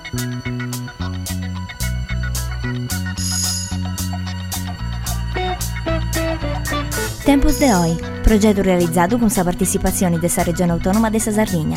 Tempos de Hoy, progetto realizzato con la partecipazione della Regione Autonoma de Sardegna.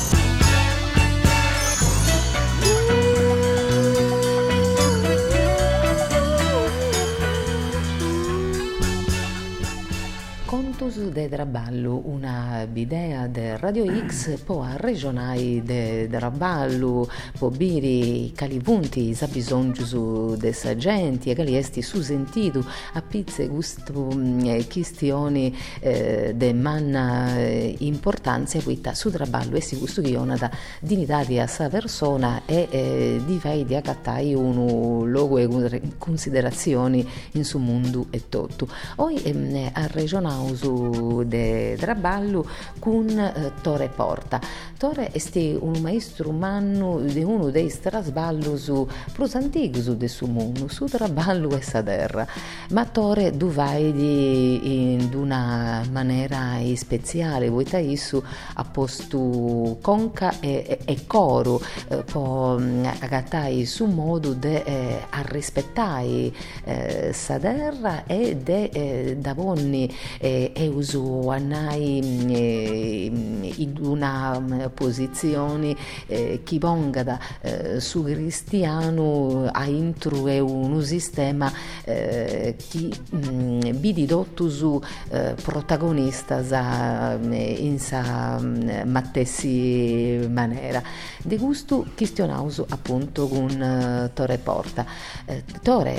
Contos de Traballu, una idea de Radio X, poi a regionai de Traballu, può biri cali punti, sa bisogno de sa gente, e cali esti su sentido, a pizze gusto questioni de manna importanza, quita su Traballu e si gusto che da dignità a sa persona e di fai di accattai un luogo e considerazioni in su mondo e tutto. Poi a regionale su de Traballu con Tore Porta. Tore è un maestro umano di uno dei trasballus più antichi del suo mondo, su Traballu e sa terra. Ma Tore duvai in una maniera speciale, voi issu a posto conca e coro, poi agattai su modo de a rispettare sa terra e de davonni uso annai in una posizione chi ponga da su cristiano a intro è un sistema chi bidi dotto su protagonista in sa mattessi maniera di gusto questionauso appunto con Tore Porta. Tore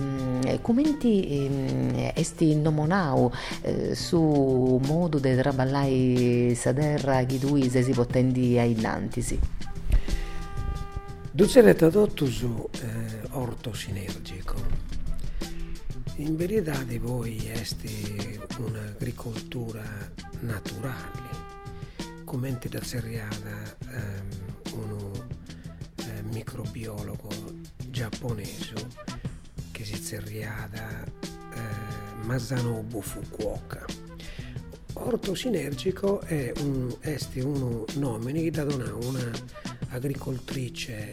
commenti esti nomonau su modo de traballai sa terra chi tu si potendi a innantisi. Ducere tradotto su orto sinergico. In verità di voi esti un'agricoltura naturale, come da seriata uno microbiologo giapponese che si seriata Masanobu Fukuoka. Orto sinergico è un nome che dà una agricoltrice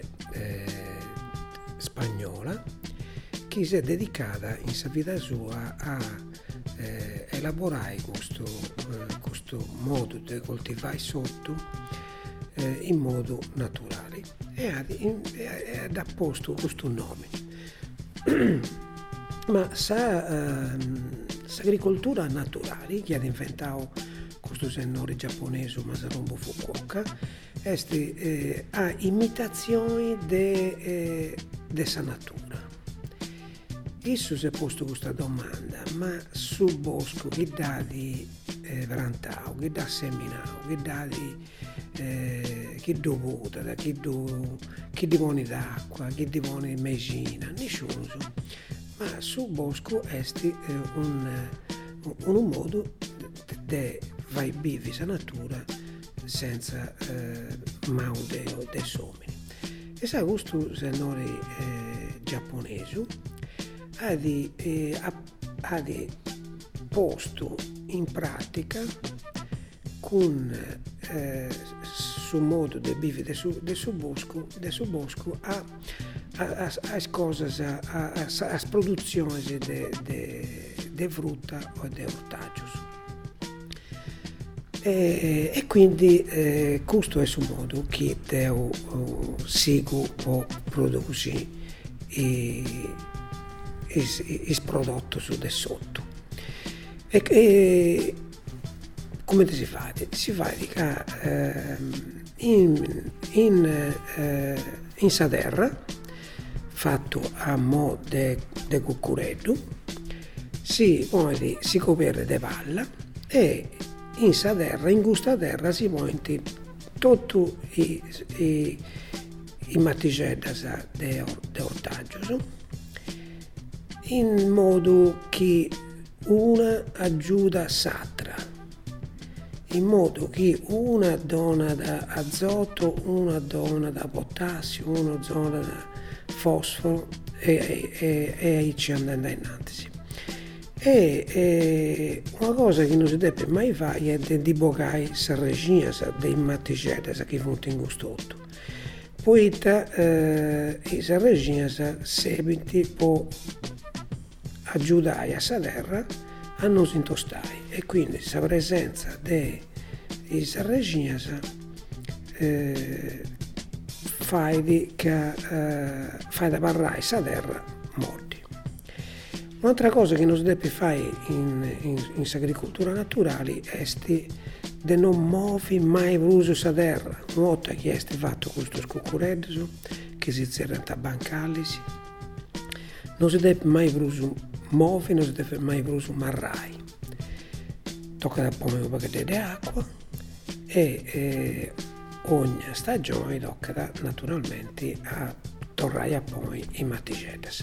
spagnola che si è dedicata in sua vita sua a elaborare questo modo di coltivare sotto in modo naturale e ha posto questo nome. Ma l'agricoltura naturale che ha inventato questo signore giapponese Masanobu Fukuoka ha imitazioni della natura. Esso si è posto questa domanda, ma sul bosco che dà di vrantau, che dà seminau, che dà di che dovuta, che di buoni d'acqua, che di buoni mesina, nessuno. Ma sul bosco è un modo di vai vivi sa natura senza maudeo de somini. E sa questo signore giapponese ha di posto in pratica con sul modo di vivere del suo bosco a cose a produzioni di frutta o di ortaggi. E quindi questo è il modo che devo seguire o produrre il prodotto su de sotto. E come si fa? Si fa in sa terra fatto a mo' de cuccureddu, si copre de palla e in questa terra si ponti tutti i matticelli de ortaggi in modo che una aiuta s'altra, in modo che una dona da azoto, una dona da potassio, una dona da fosforo e ci andando innanzi. E una cosa che non si deve mai fare è di bocare la regina dei matticelli che vanno in gustotto, poita is reginas sebiti può aiutare a sa terra a non si intostai, e quindi sa presenza de is reginas fai da parrai sa terra morti. Un'altra cosa che non si deve fare in agricoltura naturale è di non muovi mai bruso sa terra. Una volta che è fatto questo cucureddo, che si zerra a bancalisi, non si deve mai bruso muovi, non si deve mai bruso marrai. Tocca da pomare un po' di acqua e ogni stagione tocca naturalmente a tornare a poi i matticetes.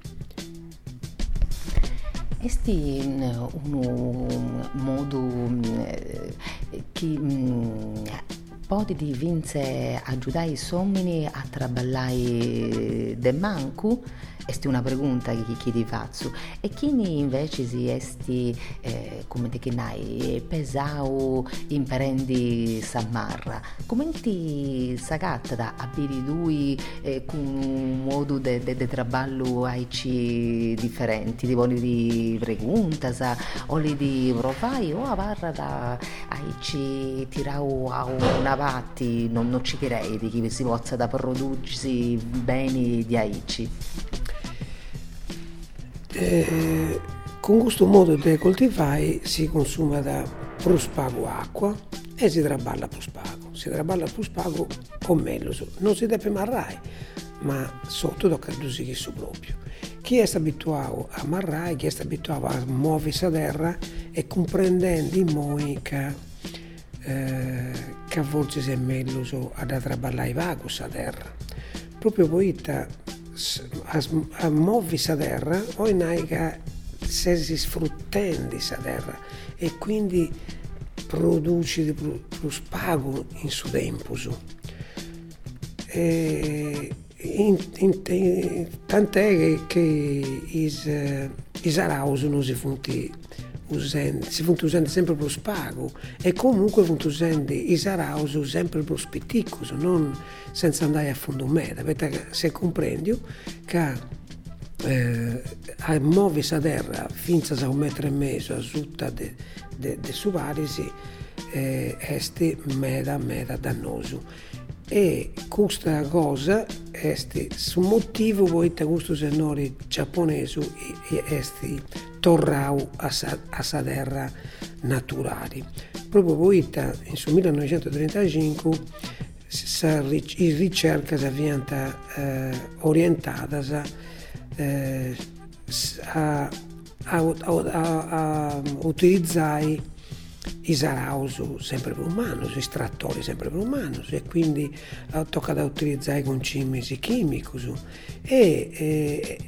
Esti un modo che può di vince aiutare i somini a traballare de manco? Esti una pregunta che ti faccio. E chi invece si esti come te che nai pesau imperendi samarra, come ti sagatta da abiri due con un modo de traballo aici differenti, di voli di preguntas o li di provai o a barra da aici tirau a una vatti, non ci direi di chi si pozza da prodursi beni di aici. Con questo modo di coltivare si consuma da prospago acqua e si traballa prospago. Si traballa prospago o meglio, non si deve marrai, ma sotto tocca dosire su proprio. Chi è abituato a marrai, chi è abituato a muovere sa terra e comprendendo i moi che a volte è meglio ad traballare vago sa terra. Proprio poita a muovi sa terra, poi naica se si sfruttando sa terra e quindi produci più spago in suo tempo. Tant'è che i araus non si funti usando sempre più spago e comunque funti usando i araus sempre più spitticus, non senza andare a fondo meta, perché se comprendi che a muovi sa terra finza a 1,5 metri a sutta de su varisi esti meda dannoso. E questa cosa è su motivo poi questo signore giapponese è tornau a sa terra naturale. Proprio poi in 1935 le ricerche avevano orientate a utilizzare i araus sempre più umani, i trattori sempre più umani e quindi tocca da utilizzare concimi chimici e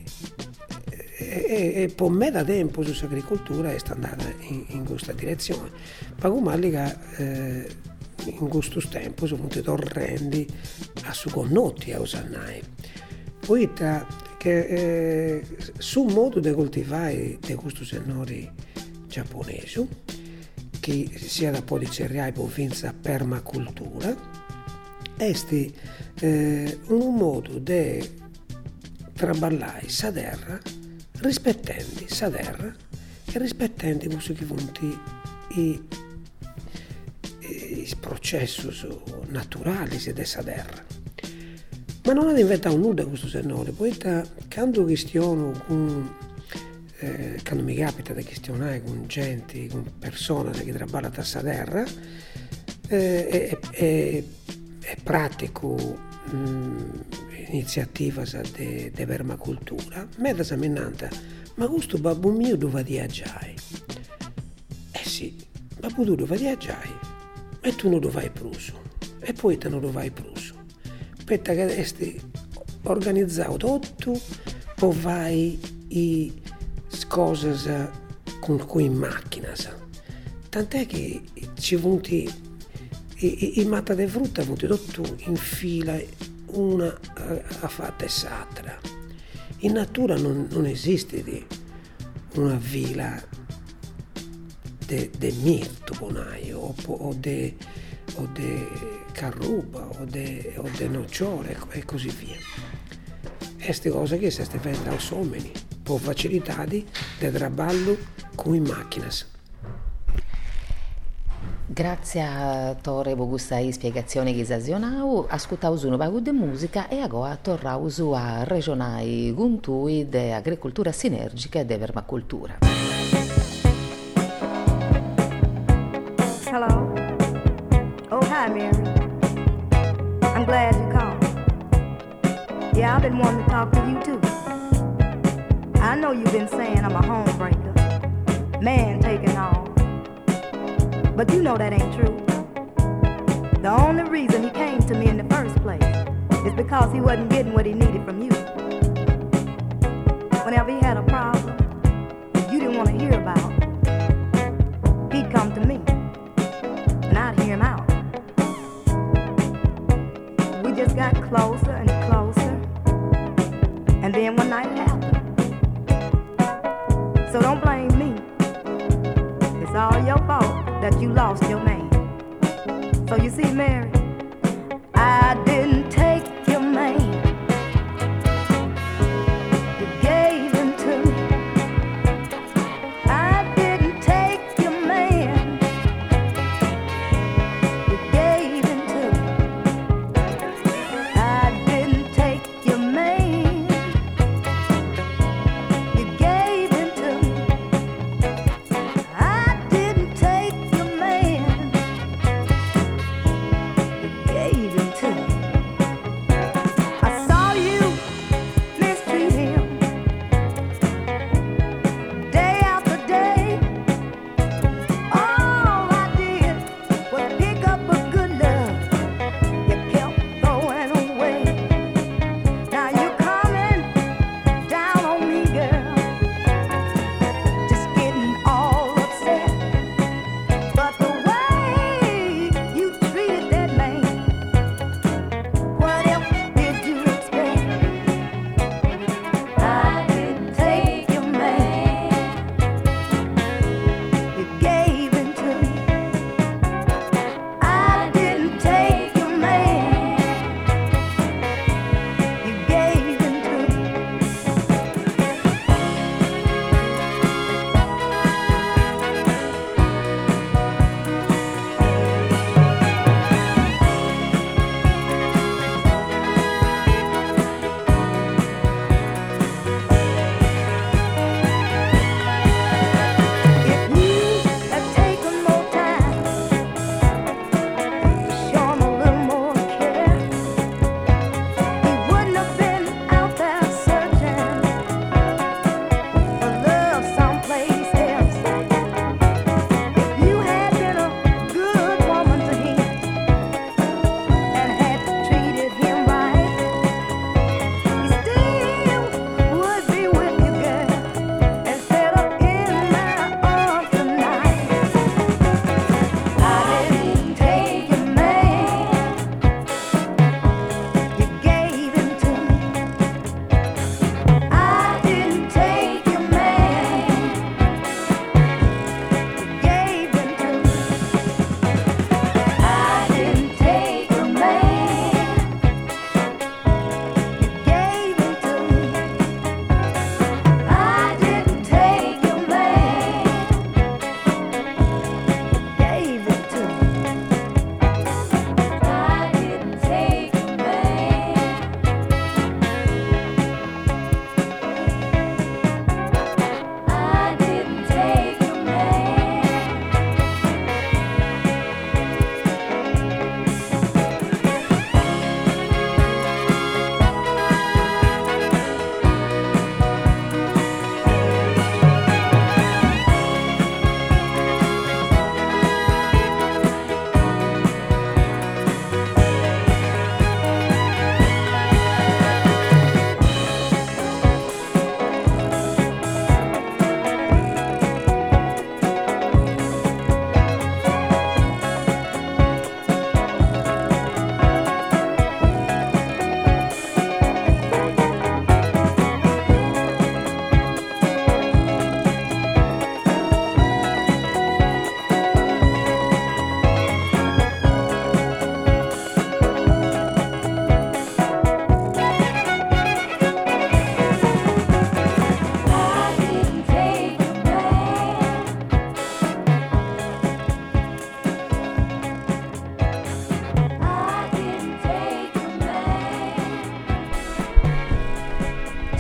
per me da tempo l'agricoltura è andata in questa direzione. Pagumali che in questo tempo sono venuti torrendi a su connotti a usare. Poi che sul modo di coltivare di questo signore giapponese, che sia da poi di cereali o finza permacultura, è un modo di traballare sa terra rispettando sa terra e rispettando questo che funti i processi naturali di sa terra. Ma non ha inventato nulla questo signore, poi quando questiono quando mi capita di questionare con gente, con persone che lavorano a sa terra, è pratico iniziativa di permacultura, me da esaminata, ma questo babbo mio dove viaggiare? Sì, babbo tu dove viaggiare? E tu non lo vai pruso, e poi te non lo vai pruso. Aspetta che è organizzato tutto, poi vai i cose con cui in macchina, tant'è che ci venuti i matta di frutta venuti tutto in fila, una a fatta e s'altra. In natura non esiste una villa de mirto bonaio o de carruba o de nocciole e così via. Queste cose che si fanno someni per facilità di traballo con macchine. Grazie a Tore per questa spiegazione che sasionau, ascoltavo un paio di musica e ora tornavo a regionai guntui di agricoltura sinergica e di vermacultura. Hello. Oh, hi, Mary. I'm glad you called. Yeah, I've been wanting to talk to you too. I know you've been saying I'm a homebreaker, man taking all. But you know that ain't true. The only reason he came to me in the first place is because he wasn't getting what he needed from you. Whenever he had a problem that you didn't want to hear about, he'd come to me, and I'd hear him out. We just got closer and closer, and then one night it happened. So don't blame me. It's all your fault that you lost your man. So you see, Mary, I didn't take your man. You gave him to me. I didn't take your man. You gave him to me. I didn't take your man. You gave him to me. I didn't take your man.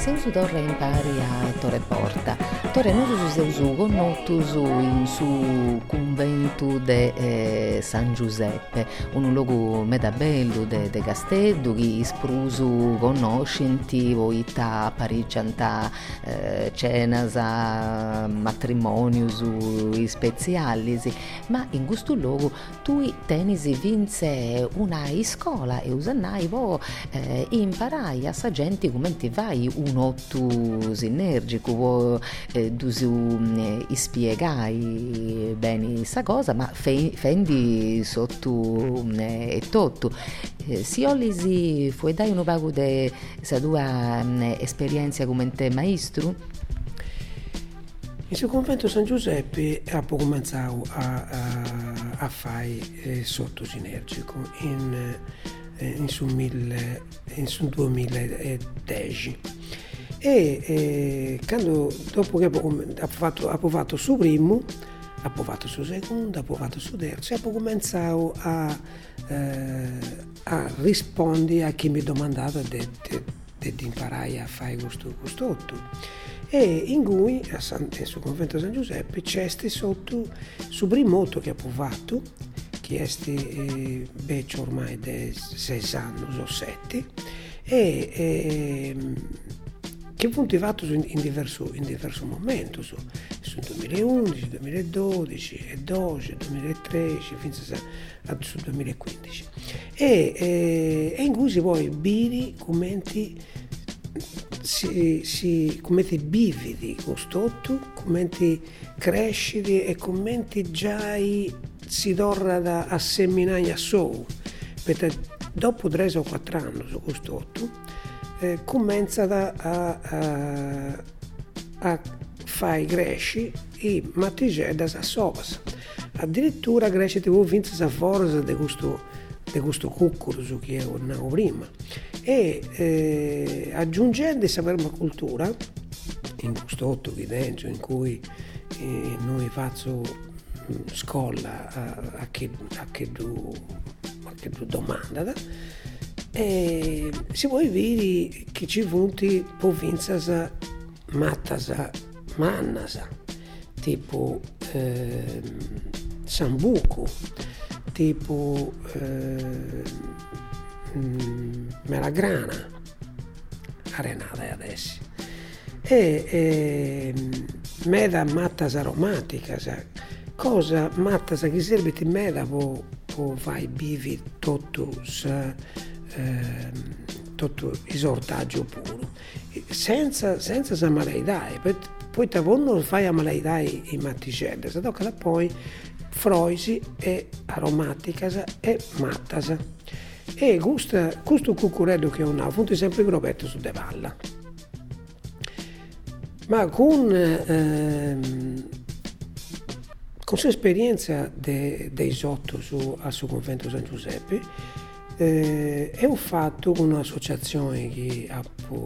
Sensu torre impari a Torre Porta. Torre nosus seus connotus in su conventu de San Giuseppe, un luogo meda bello de Casteddu, chi isprusu conoscenti, voita parigianta cenas, matrimonius specialis, ma in questo luogo tu tenisi vinse una iscola e usannai vo imparai a sa gente come ti vai un otto sinergico, tu ispiegai bene sa cosa, ma fendi sotto e tutto. Si olisi fu dai un pago de sa tua esperienza come te maestro? In sul convento San Giuseppe ho cominciato a fare sotto sinergico in sul 2010 e quando dopo che ho fatto su primo, ho fatto su secondo, ho fatto su terzo e ho cominciato a rispondere a chi mi domandava di imparare a fare questo e in cui sul convento San Giuseppe c'è sotto su primo che ho fatto, che è beccio ormai da 6 anni o 7 e che punti fatto in diverso momento sul 2011, 2012, 2013 fino sul 2015 e in cui si poi biri commenti commenti bividi costotto, commenti cresciti e commenti già si torna a seminare a sou perché dopo 3 o 4 anni su costotto comincia a fare cresci e mattigedda a sovas addirittura cresce tipo vince a forza di questo cucuro che io non prima e aggiungendo questa permacultura in questo 8 evidenzio in cui noi faccio scuola a che domanda e si può vedere che ci punti provinzas mattasa mannasa tipo Sambuco tipo Melagrana arenata adesso e meda mattas aromaticas cosa mattas che serve ti meda può fai bivi tutto esortaggio puro senza sa malaidai poi non fai a malaidai in matticelle se tocca poi froisi e aromaticas e mattas e questo cucurello che ho un funti sempre grobetto su de valla ma con sua esperienza dei sotto al suo convento San Giuseppe ho fatto con un'associazione che ho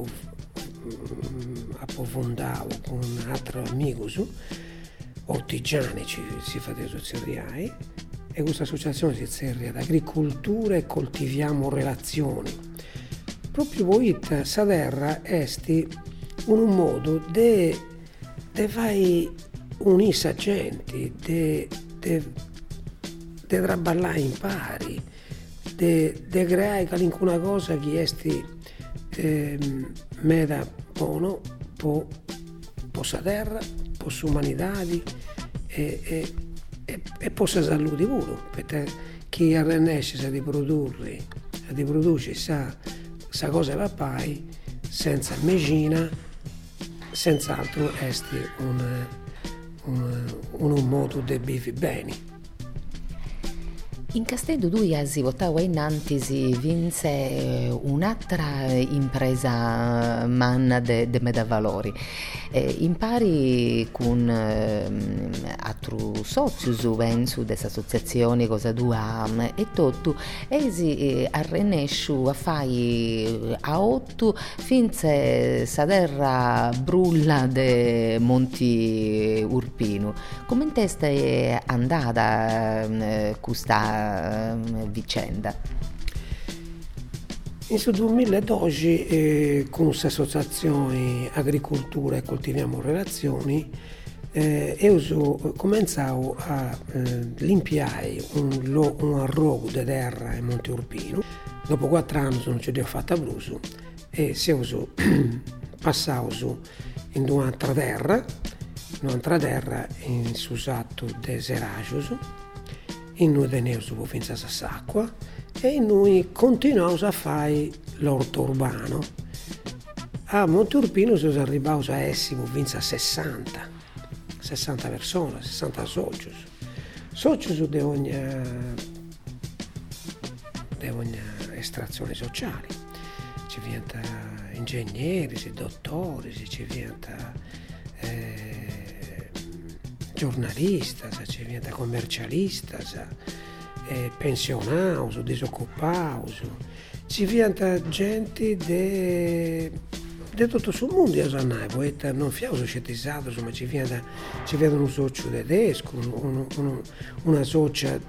fondato con un altro amico ortigiani si fa dei soziali e questa associazione si serve ad agricoltura e coltiviamo relazioni proprio voi sa terra è un modo di fare unire gente di traballare in pari di creare qualcuna cosa che è meda buono per sa terra per l'umanità e per la salute pure perché chi arrenesce di produce sa cosa va pai senza medicina senz'altro è un modo di vivere bene. In Casteddu tu hai votato innanzi vinse un'altra impresa manna de Medavalori. Impari con altri soci penso delle associazioni cosa dua e tutto e si arrenesciu a fare a 8 finché sa terra brulla de Monti Urpino. Come è andata questa vicenda? In questo 2012 con questa associazione Agricoltura e Coltiviamo Relazioni io cominciavo a limpiare un arrogo di terra in Monte Urpino. Dopo 4 anni non ci ho fatto a Bruso e si uso passavo in un'altra terra in susato de seragios, in noi tenevo finza s'acqua e noi continuiamo a fare l'orto urbano. A Monte Urpino siamo arrivati a essere finza 60 persone, 60 socios di ogni estrazione sociale. Ci diventa ingegneri, dottori, ci diventa giornalisti, ci diventa commercialisti, pensionati, disoccupati, ci diventa gente di tutto il mondo, non siamo scettizzati, ma ci vede un socio tedesco, una socia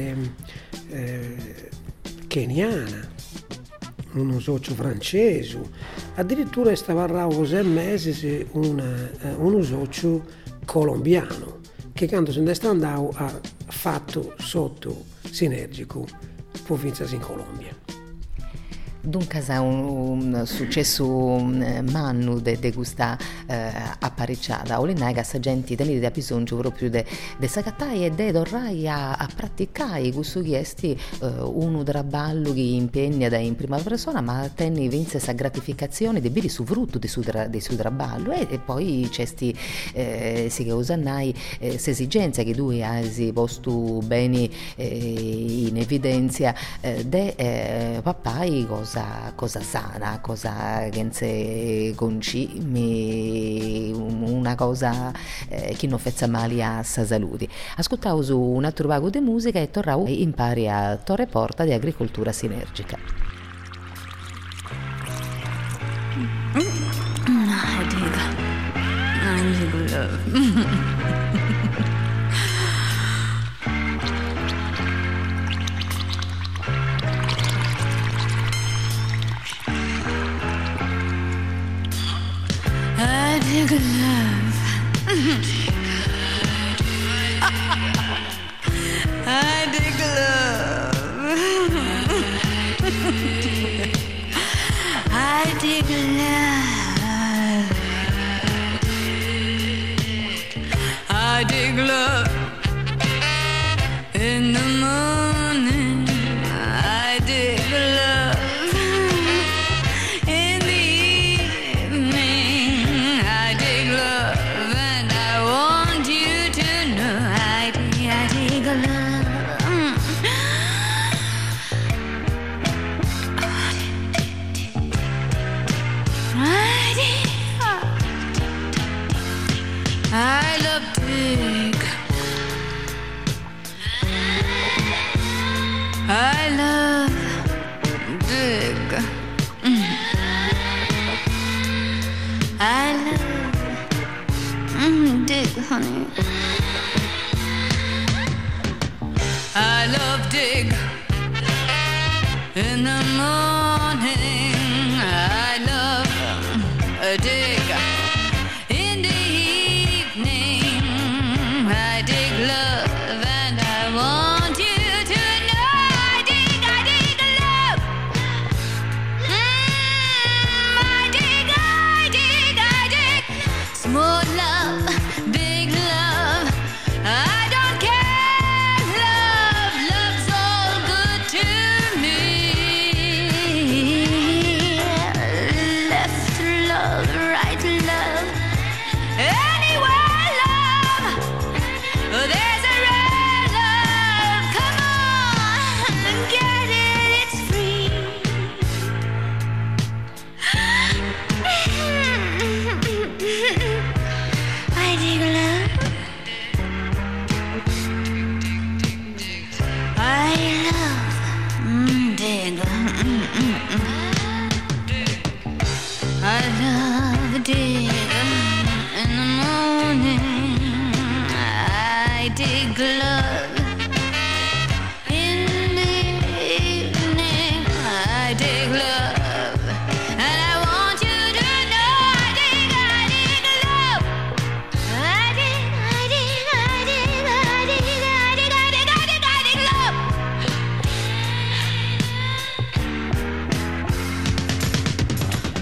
keniana, uno socio francese, addirittura stava a 6 mesi uno socio colombiano che quando se ne sta andando ha fatto sotto sinergico provincia in Colombia. Dunque è un successo mannu di questa apparecciata o le nega sa gente tenere bisogno proprio di sagattare e di tornare a praticare questo chiesti uno traballo che impegna in prima persona ma tenni vince questa gratificazione di bere su frutto di suo traballo e poi c'è si che usannai esigenze che tu hai posto bene in evidenza de papai cosa sana, cosa che se concimi, una cosa che non fa male a sa salute. Ascoltavo su un altro vago di musica e tornavo e impari a Torre Porta di Agricoltura Sinergica. I dig love. I dig love. I dig love. I dig love. I dig love. In the morning, I dig love. I love dig. I love dig. I love dig, honey. I love dig. In the morning, I love dig. Love and I want you to know I dig love. I dig small love, big love. I don't care. Love's all good to me. Left love, right.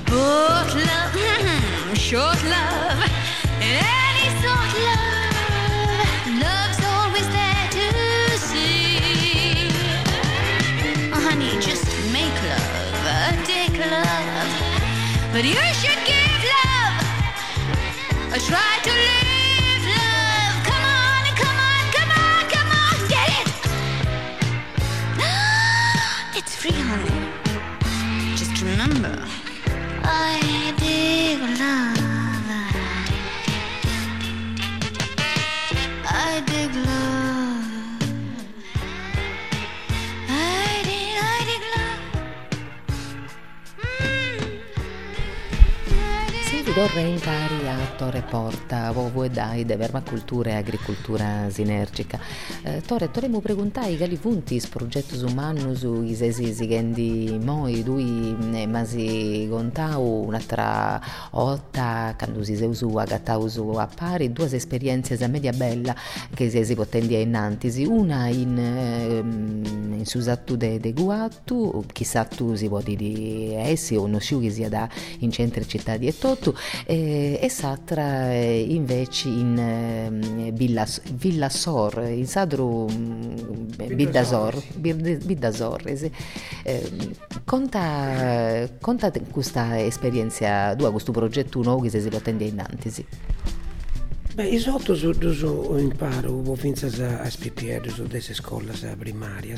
Short love, short love, any sort love, love's always there to see. Honey, just make love, take love, but you should give love a try to live love. Come on, come on, come on, come on, get it. It's free, honey. Just remember, I dig love. I dig love. I dig love. Senti, torre impari a Torre Porta, vovo e dai de vermacultura e agricoltura sinergica. Torre mu preguntai gali punti progetto su mannu su i sesi sigendi moi dui masi gontau un'altra otta quando si seusu agattau su a pari due esperienze a media bella che si potendi a innantisi, una in susattu de guattu, chissà tu si voti di essi o non si sia da in centri città di Ettotu, e s'altra invece in Villa Sor, in Sadru Biddasor, sì. Conta questa esperienza tua, questo progetto nuovo che si potende innanzi. Beh, io sotto su imparo, ho finito a SPPR su delle scuole primarie,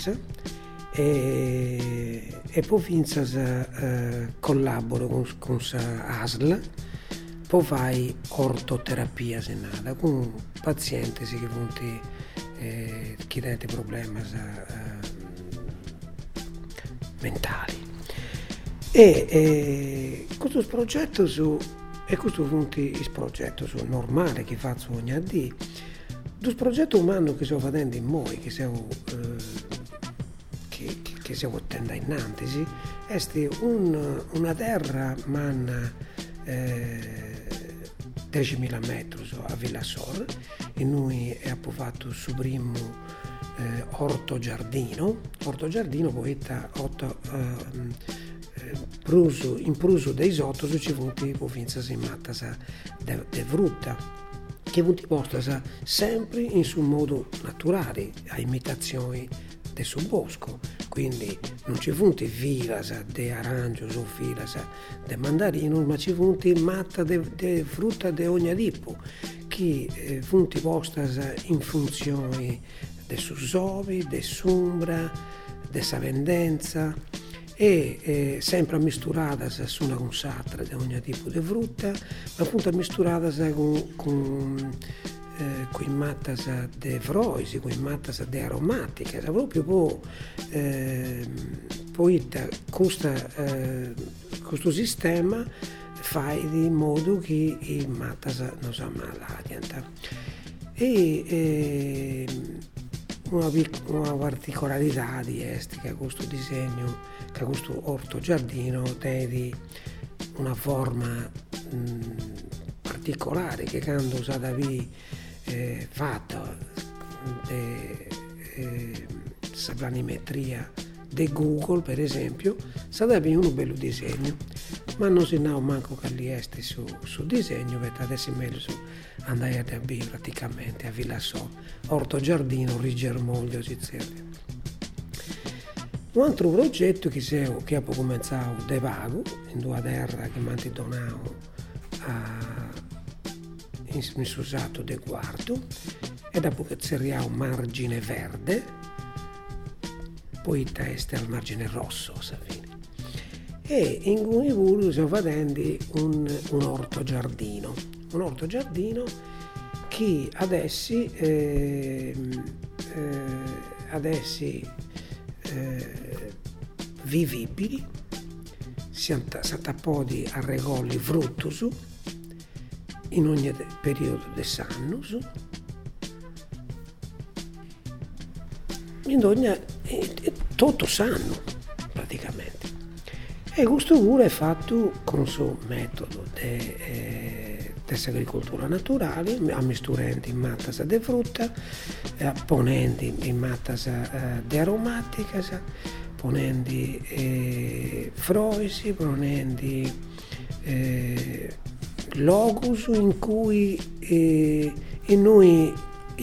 e poi finito collaboro con ASL, poi fai ortoterapia senata con pazienti che punti che hanno problemi mentali. E questo progetto e questo punti il progetto normale che faccio ogni anno, dos progetto umano che sto facendo in moi, che stiamo ottenendo innanzi, è una terra manna 10.000 metri a Villa Sor, e noi abbiamo fatto il suo primo orto giardino poi in pruso dei sottos ci punti poi finza si matta de frutta che punti posta sempre in suo modo naturale a imitazioni del suo bosco, quindi non ci punti filas de arancio o filas de mandarino, ma ci punti matta de frutta de ogni tipo che punti posta in funzione de su sovi, de sumbra, de savendenza, e sempre misturata su una consatra di ogni tipo di frutta, ma appunto misturata con i mattas de froisi, con i mattas de aromatiche, proprio poi questo sistema fa in modo che i mattas non si ammalano. E una particolarità di che questo disegno, che questo orto giardino tiene una forma particolare che quando usata fatta la planimetria di Google, per esempio, sarà un bello disegno, ma non si nato manco che li esti su disegno, perché adesso è meglio andare a Derby praticamente a Villa So, orto giardino, Rigermoglio, Sicilia. Un altro progetto che ho cominciato da vago, in due terra che mi hanno donato in susato de quarto, e dopo che c'era un margine verde, poi testa al margine rosso, Savini. E in Gunivuru stiamo facendo un orto giardino che adesso vivibili, si attappodi a regoli fruttus in ogni periodo dell'anno, in ogni tutto sanno praticamente. E questo pure è fatto con il suo metodo dell'agricoltura naturale, misturando in mattas de frutta, ponendo in mattas de aromaticas, ponendo froisi, ponendo locus in cui noi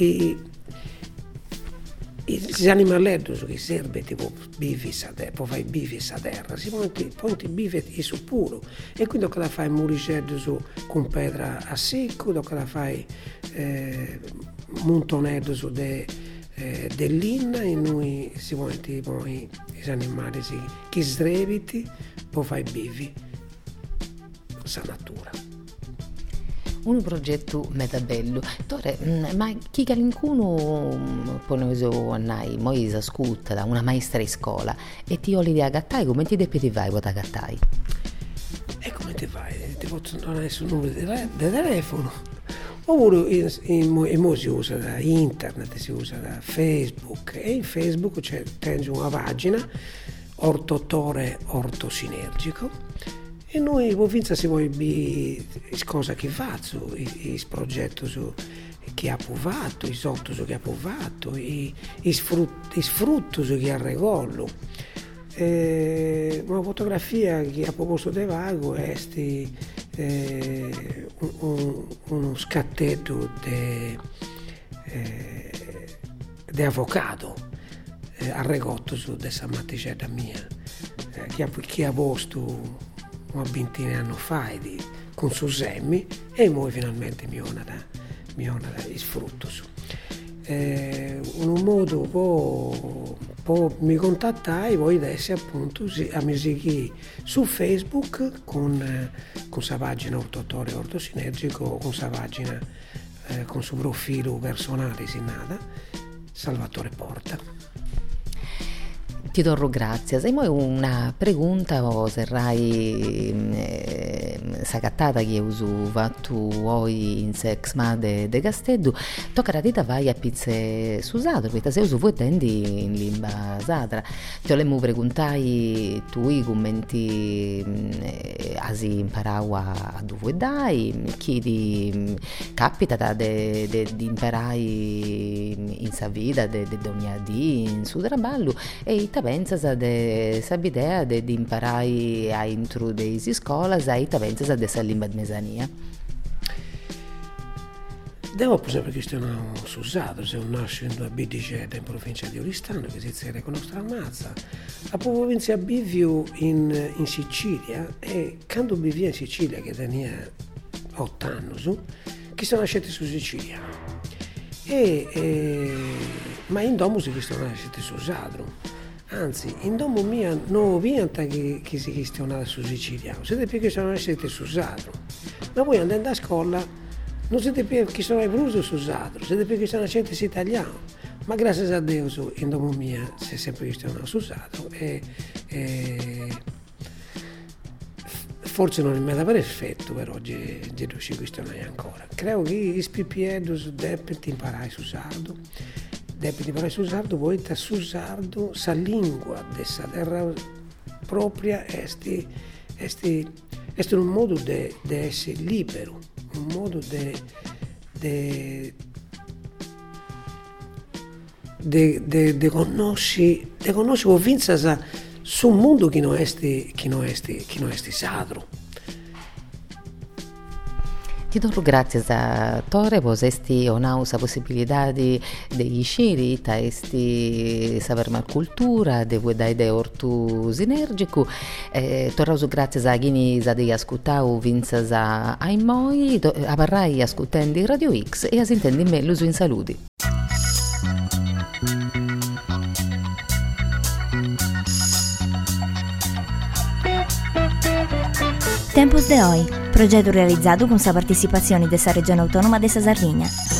gli animaletti che serve tipo bivi sa terra, poi fai bivi sa terra, si ponti bivi su puro e quindi dopo la fai muricetto su con pedra a secco, dopo la fai montonetto su dell'inna e noi si ponti poi gli animali che sreviti, poi fai bivi sa natura. Un progetto meta bello. Tore, ma chi qualcuno ponoso annai, moi ascolta da una maestra in scuola e ti oli di agattai, come ti depiti vai a agattai? E come ti vai? Ti posso tornare sul numero di telefono? Oppure mo si usa da internet, si usa da Facebook e in Facebook c'è una pagina Ortotore Orto Sinergico. E noi finza si vuoi cosa che faccio, i progetti che ha provato, i sotto che ha provato, i sfrutti che ha regollo. Una fotografia che ha proposto De Vago è uno scattetto di avocado a regotto su dessa matticetta mia, che ha posto una ventina di anni fa con Susemmi e poi finalmente mi ona da sfrutto su. Un modo può mi contattai poi adesso appunto a mi seguire su Facebook con sa pagina Ortotore Orto Sinergico, con sa pagina con suo profilo personale Sinada Salvatore Porta. Ti do grazie. E poi una pregunta o serrai sagattata che uso fatto oggi in Sexma de Casteddu tocca la dita vai a pizze susato perché se uso voi tendi in limba sadra ti volemo preguntai tu i commenti asi imparau a dove dai chi ti capita di imparai in sa vita de ogni dì in su traballo e ita pensas de s'abidea de imparai a intro de scolas e ita pensas de sa limba de mesania. Devo per esempio questionare su Sadro, se un nasce in una bidicetta in provincia di Oristano, che si zera con nostra ammazza, a provincia bivio in Sicilia e quando bivia in Sicilia, che tenia 8 anni, che sono nasciti su Sicilia. Ma in domo si sono nasciti su Sadro. Anzi, in domo mia non vianta che si questionava su siciliano, siete più che sono nasciti su Sadro. Ma poi andando a scuola non siete più che sono evoluti su Sadro, siete più che sono nasciti su italiano. Ma grazie a Dio in domo mia si è sempre questionato su Sadro e forse non è mai perfetto, però oggi riesco a questionare ancora. Credo che i spipiedos devono imparare su Sardo. Devi imparare su sardo, poi da su sardo, sa lingua dessa terra propria è un modo di essere libero, un modo di conoscere vinza su un mondo che non è sadro. Ti do grazie a Tore, posesti onausa possibilità di uscire, esti saper mal cultura, de dai de ortu sinergico, torrausu grazie a chi di ascoltau vinzas ai moi, aparrai ascoltando Radio X e asintendi meglio in saluti. Tempos de Hoy, progetto realizzato con la partecipazione della Regione Autonoma de Sardegna.